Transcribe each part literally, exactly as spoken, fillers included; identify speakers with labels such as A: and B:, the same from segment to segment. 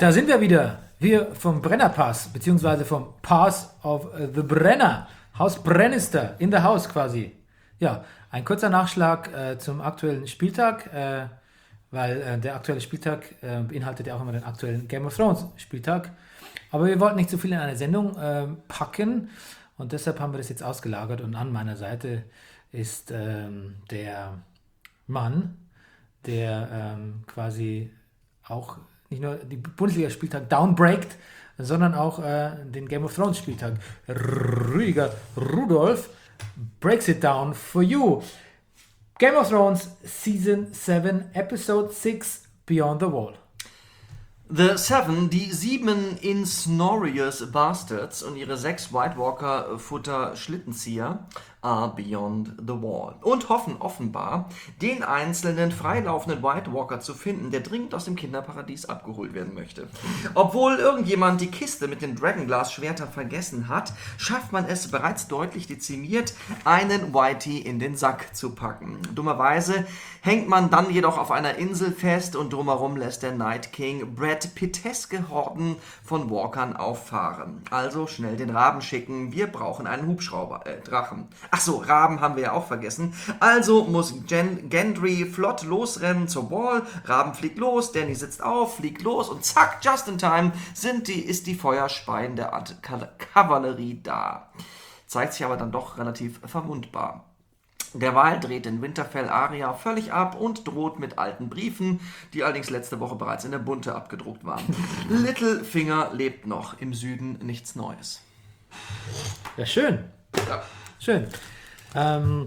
A: da sind wir wieder. Wir vom Brennerpass, beziehungsweise vom Pass of the Brenner. Haus Brennister, in der Haus quasi. Ja, ein kurzer Nachschlag äh, zum aktuellen Spieltag, äh, weil äh, der aktuelle Spieltag äh, beinhaltet ja auch immer den aktuellen Game of Thrones Spieltag. Aber wir wollten nicht zu viel in eine Sendung äh, packen und deshalb haben wir das jetzt ausgelagert. Und an meiner Seite ist ähm, der Mann, der ähm, quasi auch nicht nur die Bundesliga-Spieltag downbreakt, sondern auch äh, den Game of Thrones Spieltag. Rüdiger Rudolf breaks it down for you. Game of Thrones Season seven, Episode six, Beyond the Wall.
B: The Seven, die sieben Insnorious Bastards und ihre sechs White Walker Futter Schlittenzieher are beyond the wall und hoffen offenbar, den einzelnen freilaufenden White Walker zu finden, der dringend aus dem Kinderparadies abgeholt werden möchte. Obwohl irgendjemand die Kiste mit den Dragonglass-Schwertern vergessen hat, schafft man es bereits deutlich dezimiert, einen Whitey in den Sack zu packen. Dummerweise hängt man dann jedoch auf einer Insel fest und drumherum lässt der Night King Brad Pitteske Horden von Walkern auffahren. Also schnell den Raben schicken, wir brauchen einen Hubschrauber, äh, Drachen. Ach so, Raben haben wir ja auch vergessen. Also muss Gen- Gendry flott losrennen zur Wall. Raben fliegt los, Dany sitzt auf, fliegt los und zack, just in time sind die, ist die Feuerspeien der Art Kavallerie da. Zeigt sich aber dann doch relativ verwundbar. Derweil dreht in Winterfell Arya völlig ab und droht mit alten Briefen, die allerdings letzte Woche bereits in der Bunte abgedruckt waren. Littlefinger lebt noch, im Süden nichts Neues.
A: Ja, schön.
B: Ja.
A: Schön. Ähm,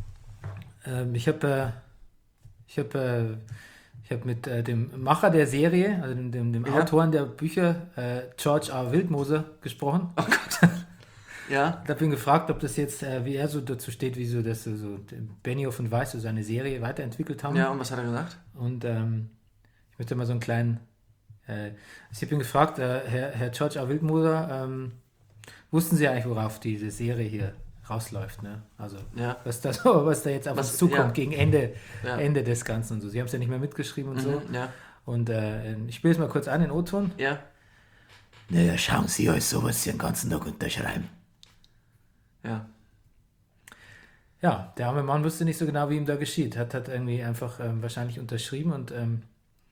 A: ähm, ich habe äh, ich hab, äh, ich hab mit äh, dem Macher der Serie, also dem, dem, dem
B: Ja.
A: Autoren der Bücher, äh, George R. Wildmoser, gesprochen.
B: Oh Gott. Ja.
A: Ich habe ihn gefragt, ob das jetzt, äh, wie er so dazu steht, wie so das so, so Benioff und Weiss so seine Serie weiterentwickelt haben.
B: Ja, und was hat er gesagt?
A: Und ähm, ich möchte mal so einen kleinen, äh, ich habe ihn gefragt, äh, Herr, Herr George R. Wildmoser, ähm, wussten Sie eigentlich, worauf diese Serie hier rausläuft, ne? Also
B: Ja.
A: was da so, was da jetzt auf
B: Was-
A: uns zukommt
B: ja.
A: gegen Ende,
B: Ja.
A: Ende des Ganzen und so. Sie haben es ja nicht mehr mitgeschrieben und so.
B: Mhm, ja.
A: Und äh, ich spiele es mal kurz an, den O-Ton.
B: Ja.
A: Naja, schauen Sie euch sowas den ganzen Tag unterschreiben.
B: Ja.
A: Ja, der arme Mann wusste nicht so genau, wie ihm da geschieht. Hat, hat irgendwie einfach ähm, wahrscheinlich unterschrieben und ähm,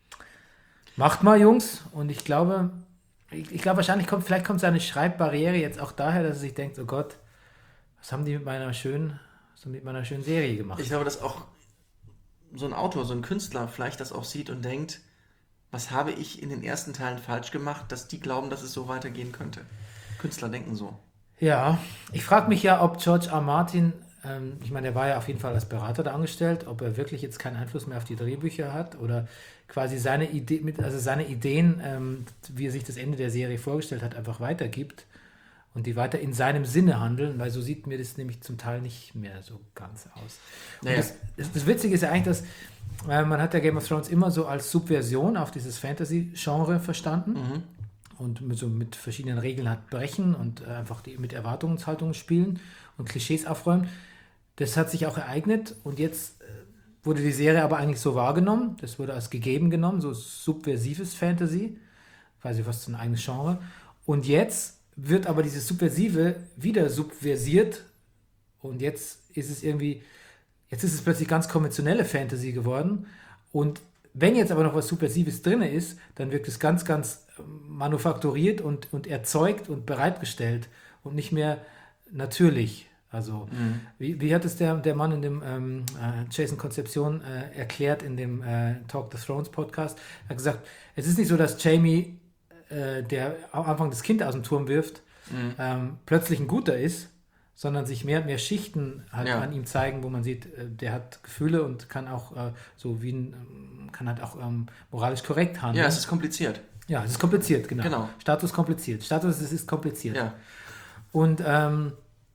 A: macht mal, Jungs. Und ich glaube, ich, ich glaube wahrscheinlich kommt, vielleicht kommt seine Schreibbarriere jetzt auch daher, dass er sich denkt, oh Gott, was haben die mit meiner schönen, so mit meiner schönen Serie gemacht?
B: Ich glaube, dass auch so ein Autor, so ein Künstler vielleicht das auch sieht und denkt, was habe ich in den ersten Teilen falsch gemacht, dass die glauben, dass es so weitergehen könnte. Künstler denken so.
A: Ja, ich frage mich ja, ob George R. Martin, ähm, ich meine, der war ja auf jeden Fall als Berater da angestellt, ob er wirklich jetzt keinen Einfluss mehr auf die Drehbücher hat oder quasi seine Idee, mit, also seine Ideen, ähm, wie er sich das Ende der Serie vorgestellt hat, einfach weitergibt und die weiter in seinem Sinne handeln, weil so sieht mir das nämlich zum Teil nicht mehr so ganz aus. Und
B: Naja.
A: das, das, das Witzige ist ja eigentlich, dass äh, man hat ja Game of Thrones immer so als Subversion auf dieses Fantasy-Genre verstanden.
B: Mhm.
A: Und mit, so mit verschiedenen Regeln hat brechen und äh, einfach die, mit Erwartungshaltungen spielen und Klischees aufräumen. Das hat sich auch ereignet und jetzt äh, wurde die Serie aber eigentlich so wahrgenommen. Das wurde als gegeben genommen, so subversives Fantasy, quasi fast so ein eigenes Genre. Und jetzt wird aber dieses Subversive wieder subversiert und jetzt ist es irgendwie, jetzt ist es plötzlich ganz konventionelle Fantasy geworden und wenn jetzt aber noch was Subversives drin ist, dann wirkt es ganz, ganz manufakturiert und, und erzeugt und bereitgestellt und nicht mehr natürlich. Also,
B: Mhm.
A: wie, wie hat es der, der Mann in dem ähm, äh, Jason Konzeption äh, erklärt in dem äh, Talk the Thrones Podcast? Er hat gesagt, es ist nicht so, dass Jaime, äh, der am Anfang das Kind aus dem Turm wirft,
B: Mhm.
A: ähm, plötzlich ein Guter ist, sondern sich mehr und mehr Schichten halt
B: Ja.
A: an ihm zeigen, wo man sieht, äh, der hat Gefühle und kann auch äh, so wie ein, ähm, kann halt auch ähm, moralisch korrekt handeln.
B: Ja, es ist kompliziert.
A: Ja, es ist kompliziert, genau.
B: Genau.
A: Status kompliziert. Status es ist kompliziert.
B: Ja.
A: Und ähm,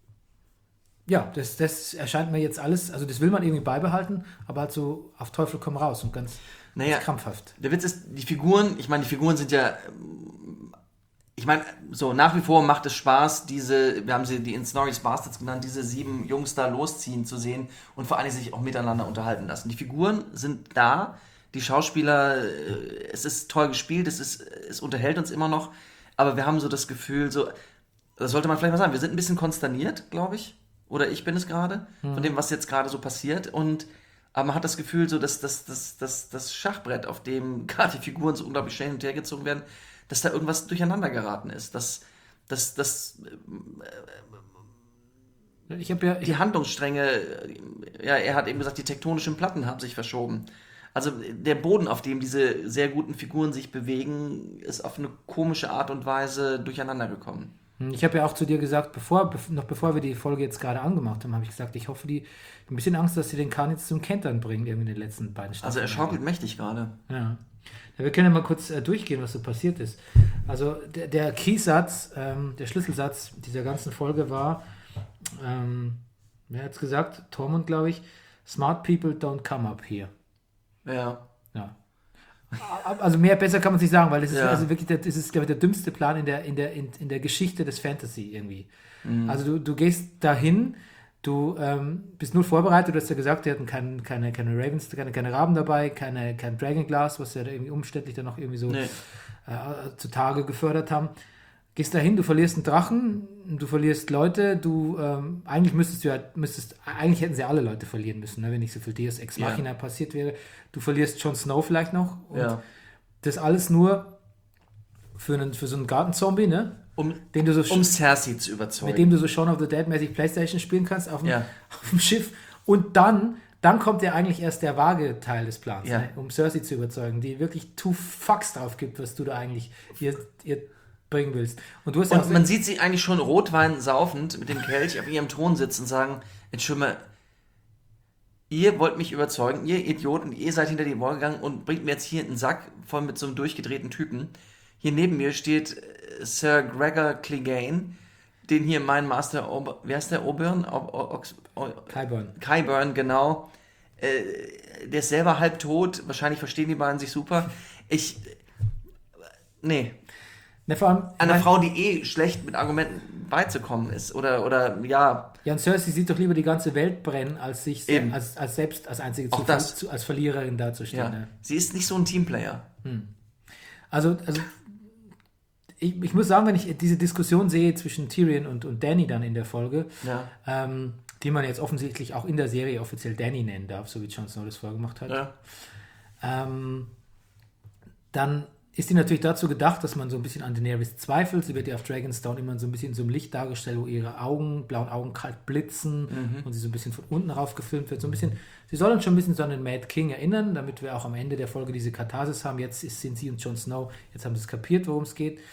A: ja, das, das erscheint mir jetzt alles, also das will man irgendwie beibehalten, aber halt so auf Teufel komm raus und ganz,
B: Naja,
A: ganz krampfhaft.
B: Der Witz ist, die Figuren, ich meine, die Figuren sind ja, ähm, ich meine, so nach wie vor macht es Spaß, diese, wir haben sie die Insnorious Bastards genannt, diese sieben Jungs da losziehen zu sehen und vor allem sich auch miteinander unterhalten lassen. Die Figuren sind da, die Schauspieler, äh, es ist toll gespielt, es, ist, es unterhält uns immer noch, aber wir haben so das Gefühl, so, das sollte man vielleicht mal sagen, wir sind ein bisschen konsterniert, glaube ich, oder ich bin es gerade, mhm. von dem, was jetzt gerade so passiert und aber man hat das Gefühl, so, dass, dass, dass, dass das Schachbrett, auf dem gerade die Figuren so unglaublich schnell hin und her gezogen werden, dass da irgendwas durcheinander geraten ist, dass, dass, dass äh,
A: ich hab ja,
B: die Handlungsstränge, ja, er hat eben gesagt, die tektonischen Platten haben sich verschoben. Also der Boden, auf dem diese sehr guten Figuren sich bewegen, ist auf eine komische Art und Weise durcheinander gekommen.
A: Ich habe ja auch zu dir gesagt, bevor, noch bevor wir die Folge jetzt gerade angemacht haben, habe ich gesagt, ich hoffe, die ein bisschen Angst, dass sie den Kahn jetzt zum Kentern bringen, irgendwie in den letzten beiden Staffeln.
B: Also er schaukelt mächtig gerade.
A: Ja. Ja. Wir können ja mal kurz äh, durchgehen, was so passiert ist. Also der, der Keysatz, ähm, der Schlüsselsatz dieser ganzen Folge war, ähm, wer hat's gesagt? Tormund, glaube ich. Smart people don't come up here.
B: Ja.
A: Ja. Also mehr besser kann man es nicht sagen, weil das ist
B: ja.
A: also wirklich der, das ist, glaube ich, der dümmste Plan in der, in der, in, in der Geschichte des Fantasy irgendwie. Mhm. Also du, du gehst dahin, du ähm, bist null vorbereitet, du hast ja gesagt, die hatten kein, keine, keine Ravens, keine, keine Raben dabei, keine, kein Dragonglass, was ja da irgendwie umständlich dann noch irgendwie so nee. äh, zutage gefördert haben. Gehst dahin, du verlierst einen Drachen, du verlierst Leute, du, ähm, eigentlich müsstest du ja, müsstest, eigentlich hätten sie alle Leute verlieren müssen, ne, wenn nicht so viel Deus Ex Machina ja. passiert wäre. Du verlierst Jon Snow vielleicht noch und
B: ja.
A: das alles nur für, einen, für so einen Gartenzombie, ne?
B: Um,
A: den du so
B: um Cersei zu überzeugen.
A: Mit dem du so Shaun of the Dead mäßig Playstation spielen kannst auf dem,
B: ja.
A: auf dem Schiff. Und dann, dann kommt ja eigentlich erst der vage Teil des Plans,
B: ja.
A: ne? Um Cersei zu überzeugen, die wirklich two fucks drauf gibt, was du da eigentlich ihr, ihr bringen willst. Und, du hast
B: und
A: ja auch
B: man sieht sie eigentlich schon Rotwein saufend mit dem Kelch auf ihrem Thron sitzen und sagen, Entschuldigung mal, ihr wollt mich überzeugen, ihr Idioten, ihr seid hinter die Wall gegangen und bringt mir jetzt hier einen Sack voll mit so einem durchgedrehten Typen. Hier neben mir steht Sir Gregor Clegane, den hier mein Master, Ober, wer ist der, Oberon?
A: Qyburn.
B: Qyburn, genau. Äh, der ist selber halb tot, wahrscheinlich verstehen die beiden sich super. Ich, nee.
A: Ne, vor allem,
B: eine Frau, die eh schlecht mit Argumenten beizukommen ist. Oder, oder ja.
A: Ja, und Cersei sieht doch lieber die ganze Welt brennen, als sich
B: Eben.
A: als, als selbst als einzige
B: zu,
A: zu, als Verliererin dazustehen.
B: Ja.
A: Ne?
B: Sie ist nicht so ein Teamplayer.
A: Hm. Also, also ich, ich muss sagen, wenn ich diese Diskussion sehe zwischen Tyrion und, und Dany dann in der Folge,
B: ja.
A: ähm, die man jetzt offensichtlich auch in der Serie offiziell Dany nennen darf, so wie Jon Snow das vorher gemacht hat,
B: ja.
A: ähm, dann ist die natürlich dazu gedacht, dass man so ein bisschen an Daenerys zweifelt. Sie wird ja auf Dragonstone immer so ein bisschen in so einem Licht dargestellt, wo ihre Augen, blauen Augen kalt blitzen mhm. und sie so ein bisschen von unten rauf gefilmt wird. So ein bisschen, sie soll uns schon ein bisschen so an den Mad King erinnern, damit wir auch am Ende der Folge diese Katharsis haben. Jetzt ist, sind sie und Jon Snow, jetzt haben sie es kapiert, worum es geht.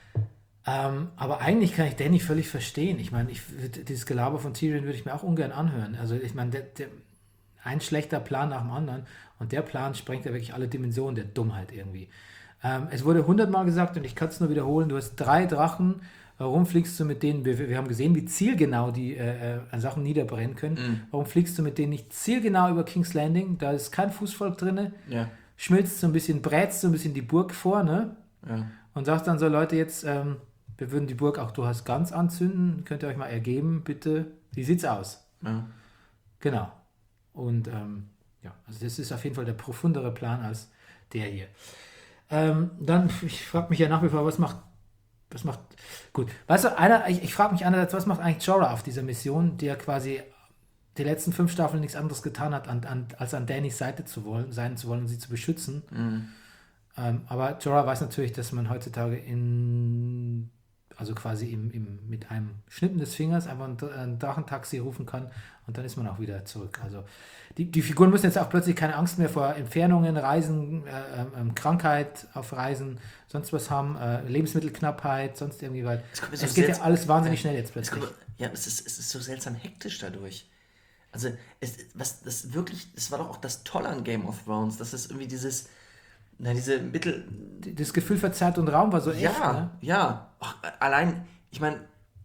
A: Ähm, aber eigentlich kann ich Dany völlig verstehen. Ich meine, ich, dieses Gelaber von Tyrion würde ich mir auch ungern anhören. Also ich meine, der, der, ein schlechter Plan nach dem anderen und der Plan sprengt ja wirklich alle Dimensionen der Dummheit irgendwie. Ähm, es wurde hundertmal gesagt und ich kann es nur wiederholen, du hast drei Drachen, warum fliegst du mit denen, wir, wir haben gesehen, wie zielgenau die äh, äh, Sachen niederbrennen können, mm. warum fliegst du mit denen nicht zielgenau über King's Landing, da ist kein Fußvolk drin,
B: ja.
A: schmilzt so ein bisschen, brätst so ein bisschen die Burg vor, ne?
B: Ja.
A: Und sagst dann so, Leute, jetzt, ähm, wir würden die Burg auch durch ganz anzünden, könnt ihr euch mal ergeben, bitte, wie sieht's aus?
B: Ja.
A: Genau. Und ähm, ja, also das ist auf jeden Fall der profundere Plan als der hier. Ähm, dann, ich frage mich ja nach wie vor, was macht, was macht, gut, weißt du, einer, ich, ich frage mich einerseits, was macht eigentlich Jorah auf dieser Mission, der quasi die letzten fünf Staffeln nichts anderes getan hat, an, an, als an Dannys Seite zu wollen, sein zu wollen und sie zu beschützen.
B: Mhm.
A: Ähm, aber Jorah weiß natürlich, dass man heutzutage in, also quasi im, im, mit einem Schnippen des Fingers einfach ein, ein Drachentaxi rufen kann und dann ist man auch wieder zurück. Also die, die Figuren müssen jetzt auch plötzlich keine Angst mehr vor Entfernungen, Reisen, äh, äh, Krankheit auf Reisen, sonst was haben, äh, Lebensmittelknappheit, sonst irgendwie, weil es, so es geht ja alles wahnsinnig schnell jetzt plötzlich.
B: Kommt, ja, es ist, es ist so seltsam hektisch dadurch. Also es, was das wirklich, das war doch auch das Tolle an Game of Thrones, dass es irgendwie dieses, na diese Mittel...
A: Das Gefühl für Zeit und Raum war so
B: ja,
A: echt, ne?
B: Ja, Ach, allein, ich meine,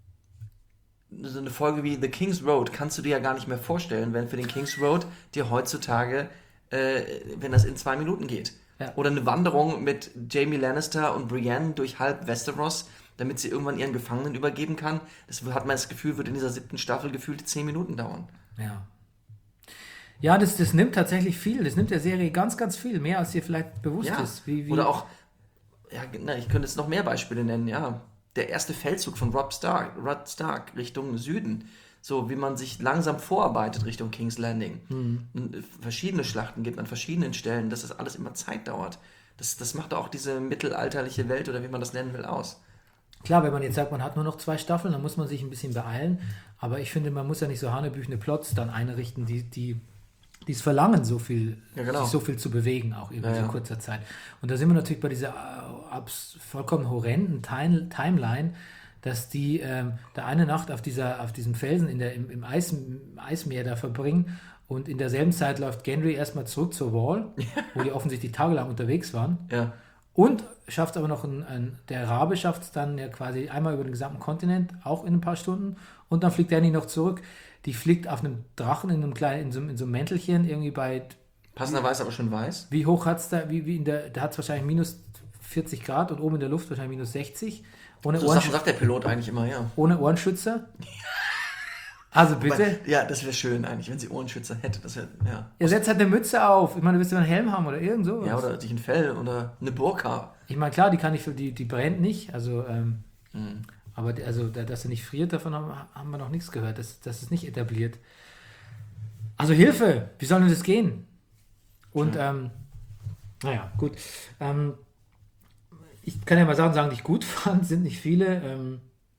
B: so eine Folge wie The King's Road kannst du dir ja gar nicht mehr vorstellen, wenn für den King's Road dir heutzutage, äh, wenn das in zwei Minuten geht.
A: Ja.
B: Oder eine Wanderung mit Jaime Lannister und Brienne durch halb Westeros, damit sie irgendwann ihren Gefangenen übergeben kann. Das hat man das Gefühl, wird in dieser siebten Staffel gefühlt zehn Minuten dauern.
A: Ja. Ja, das, das nimmt tatsächlich viel. Das nimmt der Serie ganz, ganz viel. Mehr, als dir vielleicht bewusst
B: Ja.
A: ist. Wie, wie,
B: Oder auch, ja, na, ich könnte jetzt noch mehr Beispiele nennen, ja. Der erste Feldzug von Robb Stark, Robb Stark Richtung Süden. So wie man sich langsam vorarbeitet Richtung King's Landing.
A: Mhm.
B: Und verschiedene Schlachten gibt an verschiedenen Stellen, dass das alles immer Zeit dauert. Das, das macht auch diese mittelalterliche Welt oder wie man das nennen will aus.
A: Klar, wenn man jetzt sagt, man hat nur noch zwei Staffeln, dann muss man sich ein bisschen beeilen. Aber ich finde, man muss ja nicht so hanebüchene Plots dann einrichten, die, die, die es verlangen, so viel,
B: Ja, genau.
A: sich so viel zu bewegen, auch in
B: Ja,
A: so
B: ja.
A: kurzer Zeit. Und da sind wir natürlich bei dieser äh, abs- vollkommen horrenden Time Timeline, dass die ähm, da eine Nacht auf, dieser, auf diesem Felsen in der, im, im, Eis, im Eismeer da verbringen und in derselben Zeit läuft Gendry erstmal zurück zur Wall, wo die offensichtlich tagelang unterwegs waren.
B: Ja.
A: Und schafft aber noch ein, ein der Rabe schafft es dann ja quasi einmal über den gesamten Kontinent, auch in ein paar Stunden. Und dann fliegt Dany noch zurück. Die fliegt auf einem Drachen in einem kleinen, in so, in so einem Mäntelchen, irgendwie bei,
B: Passenderweise aber schon weiß.
A: wie hoch hat es da, wie, wie in der, da hat es wahrscheinlich minus vierzig Grad und oben in der Luft wahrscheinlich minus sechzig. Ohne,
B: So
A: Ohrensch-
B: Sachen sagt der Pilot eigentlich immer, ja.
A: ohne Ohrenschützer. Also bitte.
B: Weil, ja, das wäre schön eigentlich, wenn sie Ohrenschützer hätte. Das wär, ja.
A: Ihr setzt halt eine Mütze auf. Ich meine, du willst ja einen Helm haben oder irgend sowas.
B: ja, oder sich ein Fell oder eine Burka.
A: Ich meine, klar, die kann ich, die, die brennt nicht. Also, ähm,
B: Mhm.
A: aber die, also, da- dass sie nicht friert, davon haben, haben wir noch nichts gehört. Das, das ist nicht etabliert. Also Hilfe, wie soll denn das gehen? Und, ähm, naja, gut. Ähm, ich kann ja mal Sachen sagen, die ich gut fand, sind nicht viele. Ähm,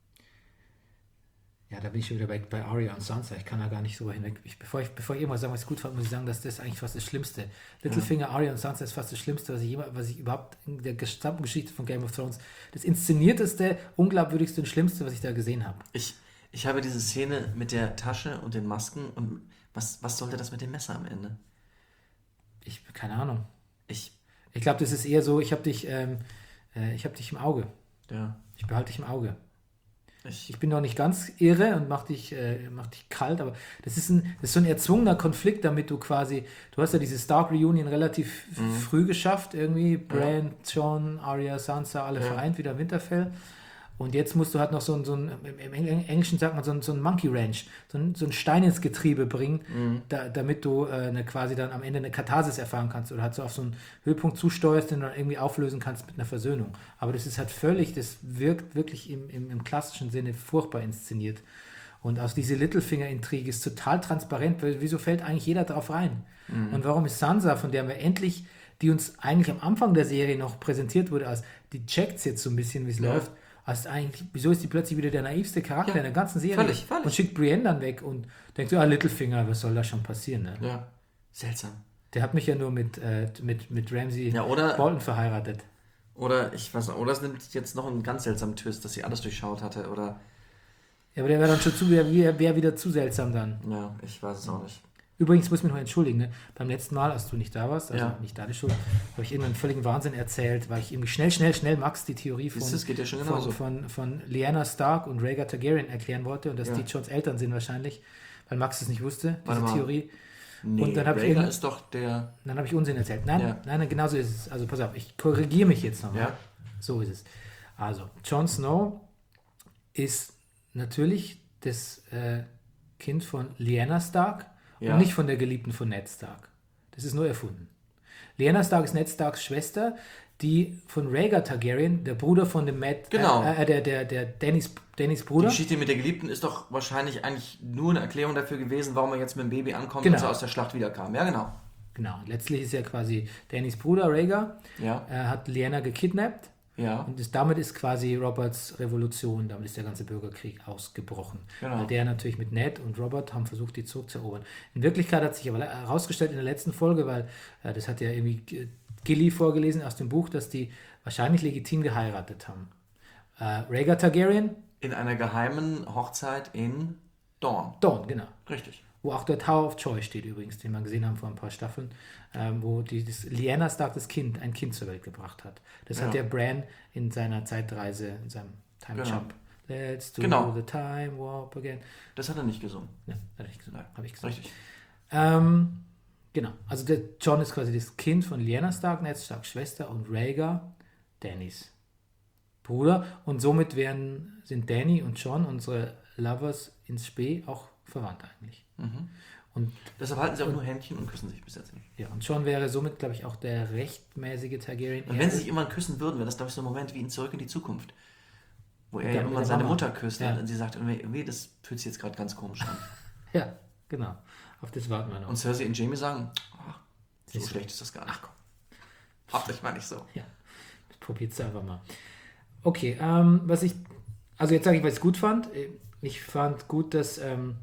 A: ja, da bin ich schon wieder bei, bei Arya und Sansa. Ich kann da gar nicht so hinweg. Ich, bevor, ich, bevor ich irgendwas sage, was ich gut fand, muss ich sagen, dass das eigentlich fast das Schlimmste. Littlefinger, Arya und Sansa ist fast das Schlimmste, was ich, jemals, was ich überhaupt in der gesamten Geschichte von Game of Thrones, das inszenierteste, unglaubwürdigste und schlimmste, was ich da gesehen habe.
B: Ich, ich habe diese Szene mit der Tasche und den Masken und was, was sollte das mit dem Messer am Ende?
A: Ich, keine Ahnung.
B: Ich,
A: Ich glaube, das ist eher so, ich habe dich, ähm, äh, ich habe dich im Auge.
B: ja,
A: Ich behalte dich im Auge.
B: ich,
A: Ich bin noch nicht ganz irre und mach dich, äh, mach dich kalt, aber das ist, ein, das ist so ein erzwungener Konflikt, damit du quasi, du hast ja diese Stark Reunion relativ
B: Mhm.
A: f- früh geschafft, irgendwie, Bran, Jon, Arya, Sansa, alle
B: Ja.
A: vereint wieder in Winterfell. Und jetzt musst du halt noch so ein, so ein im im Englischen sagt man so ein, so ein Monkey Wrench, so ein, so ein Stein ins Getriebe bringen,
B: Mhm.
A: da, damit du äh, eine, quasi dann am Ende eine Katharsis erfahren kannst oder halt so auf so einen Höhepunkt zusteuerst, den du dann irgendwie auflösen kannst mit einer Versöhnung. Aber das ist halt völlig, das wirkt wirklich im, im, im klassischen Sinne furchtbar inszeniert. Und aus diese Littlefinger-Intrige ist total transparent, weil wieso fällt eigentlich jeder drauf rein? Und warum ist Sansa, von der wir endlich, die uns eigentlich am Anfang der Serie noch präsentiert wurde, als die checkt jetzt so ein bisschen, wie es
B: Ja.
A: läuft, als eigentlich, wieso ist die plötzlich wieder der naivste Charakter
B: Ja,
A: in der ganzen Serie?
B: völlig, völlig.
A: Und schickt Brienne dann weg und denkt so, ah, Littlefinger, was soll da schon passieren? Ne?
B: ja, seltsam.
A: Der hat mich ja nur mit, äh, mit, mit Ramsay
B: Ja, oder,
A: Bolton verheiratet.
B: oder ich weiß nicht, oder es nimmt jetzt noch einen ganz seltsamen Twist, dass sie alles durchschaut hatte, oder,
A: Ja, aber der wäre dann schon zu, wäre wär wieder zu seltsam dann.
B: ja, ich weiß es auch nicht.
A: Übrigens muss ich mich noch entschuldigen, ne? Beim letzten Mal, als du nicht da warst, also
B: Ja.
A: nicht deine Schuld, habe ich irgendeinen völligen Wahnsinn erzählt, weil ich irgendwie schnell, schnell, schnell Max die Theorie von,
B: Siehst du, es geht ja schon
A: von,
B: genauso.
A: von, von Lyanna Stark und Rhaegar Targaryen erklären wollte und dass
B: Ja.
A: die Johns Eltern sind wahrscheinlich, weil Max es nicht wusste, diese
B: Warte mal.
A: Theorie.
B: Nee,
A: Und dann hab ich
B: Rhaegar
A: irgend-
B: ist doch der,
A: Dann habe ich Unsinn erzählt. Nein,
B: Ja.
A: nein, nein, genau so ist es. Also pass auf, ich korrigiere mich jetzt nochmal.
B: Ja.
A: So ist es. Also, Jon Snow ist natürlich das äh, Kind von Lyanna Stark
B: Ja.
A: und nicht von der Geliebten von Ned Stark. Das ist nur erfunden. Lyanna Stark ist Ned Starks Schwester, die von Rhaegar Targaryen, der Bruder von dem Matt,
B: Genau.
A: äh, äh, der, der, der Dannys, Dannys
B: die
A: Bruder.
B: Geschichte mit der Geliebten ist doch wahrscheinlich eigentlich nur eine Erklärung dafür gewesen, warum er jetzt mit dem Baby ankommt
A: Genau.
B: und so aus der Schlacht wiederkam. Ja, genau.
A: Genau, und letztlich ist ja quasi Dannys Bruder Rhaegar,
B: Ja,
A: äh, hat Lyanna gekidnappt.
B: ja,
A: Und das, damit ist quasi Roberts Revolution, damit ist der ganze Bürgerkrieg ausgebrochen.
B: Genau.
A: Weil der natürlich mit Ned und Robert haben versucht, die zurückzuerobern. In Wirklichkeit hat sich aber herausgestellt in der letzten Folge, weil äh, das hat ja irgendwie G- Gilly vorgelesen aus dem Buch, dass die wahrscheinlich legitim geheiratet haben. Äh, Rhaegar Targaryen,
B: in einer geheimen Hochzeit in Dorne.
A: Dorne, genau.
B: Richtig.
A: Wo auch der Tower of Joy steht übrigens, den wir gesehen haben vor ein paar Staffeln, ähm, wo die, das, Lyanna Stark das Kind, ein Kind zur Welt gebracht hat. Das
B: Ja.
A: hat der Bran in seiner Zeitreise, in seinem Time
B: Genau.
A: Jump. Let's do
B: Genau.
A: the time warp again.
B: Das hat er nicht gesungen.
A: Ja, habe ich gesagt.
B: Nein,
A: Hab ich gesagt.
B: Richtig.
A: Ähm, genau, also der Jon ist quasi das Kind von Lyanna Stark, Ned Starks Schwester und Rhaegar, Dannys Bruder. Und somit werden, sind Dany und Jon, unsere Lovers ins Spee, auch verwandt eigentlich.
B: Mhm.
A: Und,
B: Deshalb halten sie auch nur Händchen und küssen sich bis jetzt nicht.
A: ja, und Jon wäre somit, glaube ich, auch der rechtmäßige Targaryen.
B: Und wenn sie sich irgendwann küssen würden, wäre das, glaube ich, so ein Moment wie in Zurück in die Zukunft. Wo er
A: Mit
B: ja
A: der- mit
B: irgendwann
A: der
B: seine
A: Mama.
B: Mutter küsst
A: Ja.
B: und sie sagt, irgendwie, irgendwie, das fühlt sich jetzt gerade ganz komisch an.
A: Ja, genau. Auf das warten wir noch.
B: Und Cersei und Jaime sagen, ach, so
A: Siehst du.
B: schlecht ist das gar nicht. Ach komm. Habt euch mal nicht so.
A: Ja, probiert's einfach mal. Okay, ähm, was ich, also jetzt sage ich, was ich gut fand. Ich fand gut, dass ähm,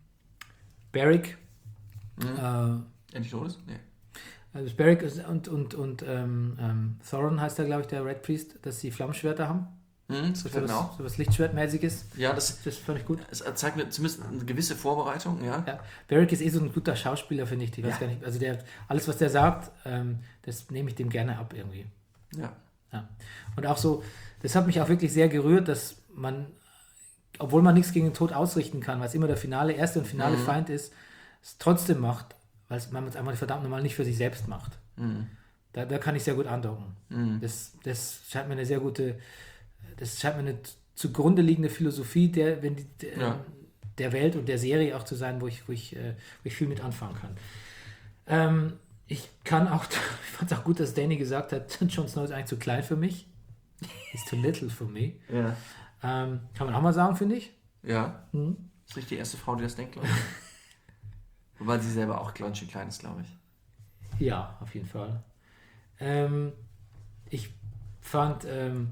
A: Beric,
B: Mhm.
A: äh,
B: Endlich tot ist? Nee.
A: also Beric ist- und, und, und ähm, ähm, Thorin heißt da, glaube ich, der Red Priest, dass sie Flammenschwerter haben.
B: Mhm, das
A: So
B: gefällt mir
A: was,
B: auch.
A: so was Lichtschwertmäßiges.
B: Ja, das,
A: Das fand ich gut.
B: es zeigt mir zumindest eine gewisse Vorbereitung, ja.
A: Ja, Beric ist eh so ein guter Schauspieler, finde ich. Ich weiß
B: Ja.
A: gar nicht, also der, alles, was der sagt, ähm, das nehme ich dem gerne ab irgendwie.
B: Ja.
A: Ja. Und auch so, das hat mich auch wirklich sehr gerührt, dass man, obwohl man nichts gegen den Tod ausrichten kann, weil es immer der finale, erste und finale
B: Mhm.
A: Feind ist, es trotzdem macht, weil es- man es einfach verdammt normal nicht für sich selbst macht.
B: Mhm.
A: Da, da kann ich sehr gut andocken.
B: Mhm.
A: Das, das scheint mir eine sehr gute, das scheint mir eine zugrunde liegende Philosophie der, wenn die, der,
B: Ja.
A: der Welt und der Serie auch zu sein, wo ich, wo ich, äh, wo ich viel mit anfangen kann. Ähm, ich kann auch, ich fand es auch gut, dass Danny gesagt hat, Jon Snow ist eigentlich zu klein für mich. He's too little for me.
B: Ja.
A: Ähm, kann man auch mal sagen, finde ich.
B: Ja.
A: Mhm.
B: Ist nicht die erste Frau, die das denkt, glaube ich. Wobei sie selber auch ganz schön klein ist, glaube ich.
A: Ja, auf jeden Fall. Ähm, ich fand, ähm,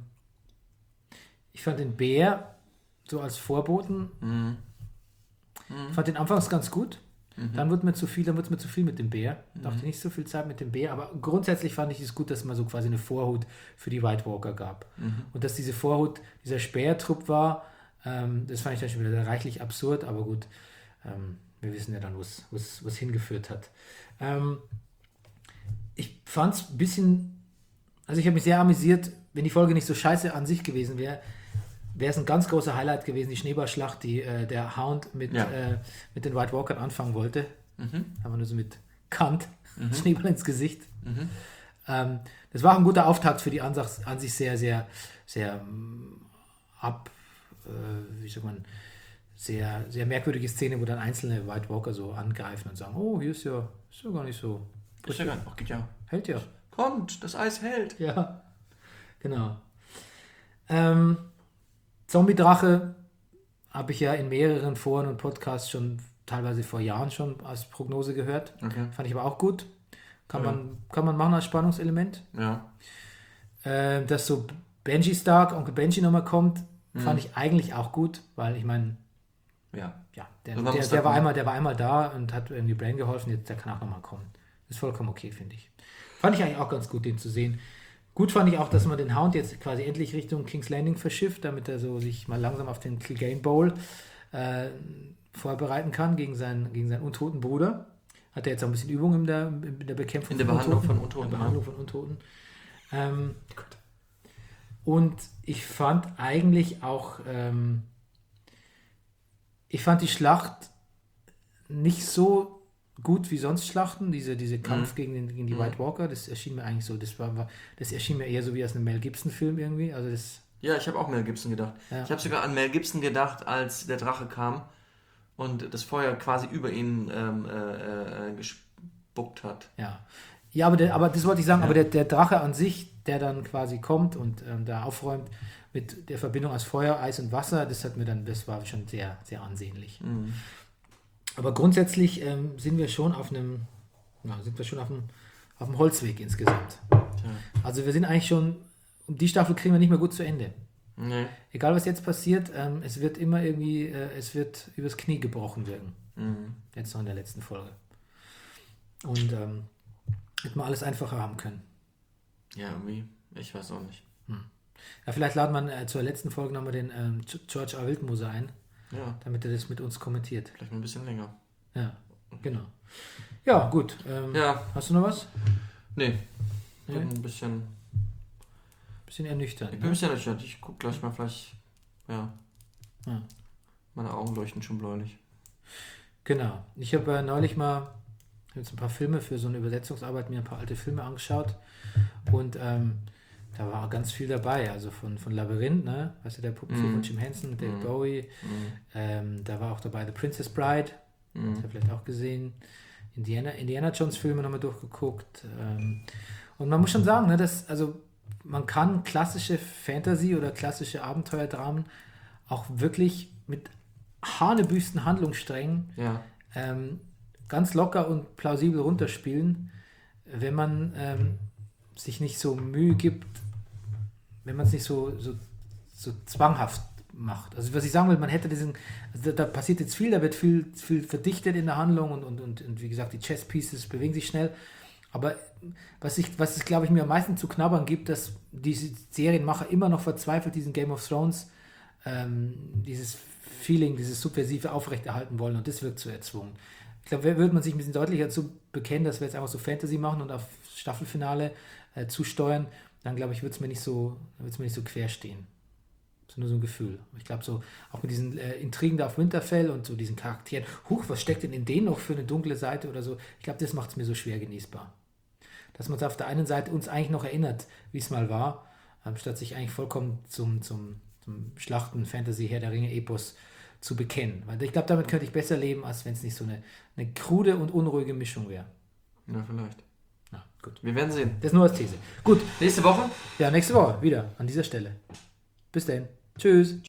A: ich fand den Bär so als Vorboten,
B: Mhm.
A: ich fand den anfangs ganz gut.
B: Mhm.
A: Dann wird mir zu viel, dann wird es mir zu viel mit dem Bär. Ich dachte nicht so viel Zeit mit dem Bär, aber grundsätzlich fand ich es gut, dass es mal so quasi eine Vorhut für die White Walker gab.
B: Mhm.
A: Und dass diese Vorhut dieser Speertrupp war, ähm, das fand ich dann schon wieder reichlich absurd, aber gut, ähm, wir wissen ja dann, wo es hingeführt hat. Ähm, ich fand es ein bisschen, also ich habe mich sehr amüsiert, wenn die Folge nicht so scheiße an sich gewesen wäre, wäre es ein ganz großer Highlight gewesen, die Schneeballschlacht, die äh, der Hound mit,
B: Ja.
A: äh, mit den White Walkern anfangen wollte.
B: Mhm.
A: Aber nur so mit Kant, Schneeball ins Gesicht.
B: Mhm.
A: Ähm, das war ein guter Auftakt für die an, an sich sehr, sehr, sehr ähm, ab, äh, wie sagt man, sehr, sehr merkwürdige Szene, wo dann einzelne White Walker so angreifen und sagen, oh, hier ist ja, ist ja gar nicht so.
B: Ist ja gar nicht. Ach, geht ja.
A: Hält ja.
B: Kommt, das Eis hält.
A: Ja, genau. Ähm, Zombie-Drache habe ich ja in mehreren Foren und Podcasts schon teilweise vor Jahren schon als Prognose gehört.
B: Okay.
A: Fand ich aber auch gut. Kann,
B: Ja.
A: man, kann man machen als Spannungselement.
B: Ja.
A: Äh, dass so Benji Stark, Onkel Benji nochmal kommt,
B: Mhm.
A: fand ich eigentlich auch gut, weil ich meine,
B: Ja.
A: ja, der,
B: Also man
A: der,
B: muss
A: der,
B: da
A: war
B: kommen.
A: einmal, der war einmal da und hat irgendwie Brain geholfen, jetzt der kann auch nochmal kommen. Ist vollkommen okay, finde ich. Fand ich eigentlich auch ganz gut, den zu sehen. Gut fand ich auch, dass man den Hound jetzt quasi endlich Richtung King's Landing verschifft, damit er so sich mal langsam auf den Clegane Bowl äh, vorbereiten kann gegen seinen, gegen seinen untoten Bruder. Hat er jetzt auch ein bisschen Übung in der, in der Bekämpfung
B: In der
A: von
B: Behandlung
A: Untoten.
B: von Untoten,
A: In der Behandlung von Untoten. Ähm, und ich fand eigentlich auch, ähm, ich fand die Schlacht nicht so gut wie sonst Schlachten, diese, diese Kampf
B: Mhm.
A: gegen, den, gegen die
B: Mhm.
A: White Walker, das erschien mir eigentlich so, das war, war das erschien mir eher so wie aus einem Mel Gibson-Film irgendwie, also das,
B: Ja, ich habe auch Mel Gibson gedacht.
A: Ja.
B: Ich habe sogar an Mel Gibson gedacht, als der Drache kam und das Feuer quasi über ihn ähm, äh, äh, gespuckt hat.
A: ja. Ja, aber, der, aber das wollte ich sagen,
B: Ja.
A: aber der, der Drache an sich, der dann quasi kommt und ähm, da aufräumt mit der Verbindung aus Feuer, Eis und Wasser, das hat mir dann, das war schon sehr, sehr ansehnlich.
B: Mhm.
A: Aber grundsätzlich ähm, sind wir schon auf einem, ja, sind wir schon auf einem, auf einem Holzweg insgesamt.
B: Tja.
A: Also wir sind eigentlich schon, um die Staffel kriegen wir nicht mehr gut zu Ende.
B: Nee.
A: Egal was jetzt passiert, ähm, es wird immer irgendwie, äh, es wird übers Knie gebrochen werden.
B: Mhm.
A: Jetzt noch in der letzten Folge. Und ähm, hätten wir alles einfacher haben können.
B: Ja, irgendwie. Ich weiß auch nicht.
A: Ja, vielleicht laden wir äh, zur letzten Folge nochmal den ähm, George A. Wildmoser ein,
B: Ja,
A: damit er das mit uns kommentiert.
B: vielleicht mal ein bisschen länger.
A: Ja, genau. Ja, gut. Ähm,
B: Ja,
A: Hast du noch was?
B: nee. Ich
A: Nee?
B: bin ein bisschen.
A: Bisschen ernüchternd.
B: Ich bin ein bisschen ernüchtert. Ich guck gleich mal vielleicht. Ja.
A: Ja.
B: Meine Augen leuchten schon bläulich.
A: Genau. Ich habe äh, neulich mal jetzt ein paar Filme für so eine Übersetzungsarbeit mir ein paar alte Filme angeschaut und ähm, da war ganz viel dabei. Also von, von Labyrinth, ne? Weißt du, der Puppenfilm
B: Mhm.
A: von Jim Henson mit David
B: Mhm.
A: Bowie.
B: Mhm.
A: Ähm, da war auch dabei The Princess Bride Mhm. Das habt ihr vielleicht auch gesehen. Indiana, Indiana Jones Filme nochmal durchgeguckt. Ähm, und man muss schon sagen, ne, dass, also man kann klassische Fantasy oder klassische Abenteuerdramen auch wirklich mit hanebüsten Handlungssträngen
B: Ja.
A: ähm, ganz locker und plausibel runterspielen, wenn man ähm, sich nicht so Mühe gibt, wenn man es nicht so, so, so zwanghaft macht. Also was ich sagen will, man hätte diesen, also da, da passiert jetzt viel, da wird viel, viel verdichtet in der Handlung und, und, und, und wie gesagt, die Chess Pieces bewegen sich schnell. Aber was, ich, was es, glaube ich, mir am meisten zu knabbern gibt, dass diese Serienmacher immer noch verzweifelt diesen Game of Thrones ähm, dieses Feeling, dieses Subversive aufrechterhalten wollen und das wirkt so erzwungen. Ich glaube, würde man sich ein bisschen deutlicher zu bekennen, dass wir jetzt einfach so Fantasy machen und auf Staffelfinale äh, zusteuern, dann glaube ich, wird es mir nicht so, wird's mir nicht so quer stehen. Das ist nur so ein Gefühl. Ich glaube, so auch mit diesen äh, Intrigen da auf Winterfell und so diesen Charakteren, huch, was steckt denn in denen noch für eine dunkle Seite oder so? Ich glaube, das macht es mir so schwer genießbar. Dass man uns auf der einen Seite uns eigentlich noch erinnert, wie es mal war, ähm, statt sich eigentlich vollkommen zum, zum, zum Schlachten, Fantasy, Herr der Ringe, Epos zu bekennen. Weil ich glaube, damit könnte ich besser leben, als wenn es nicht so eine, eine krude und unruhige Mischung wäre.
B: Ja, vielleicht.
A: Na, gut.
B: Wir werden sehen.
A: Das nur als These. Gut.
B: Nächste Woche?
A: Ja, nächste Woche wieder an dieser Stelle. Bis dann. Tschüss.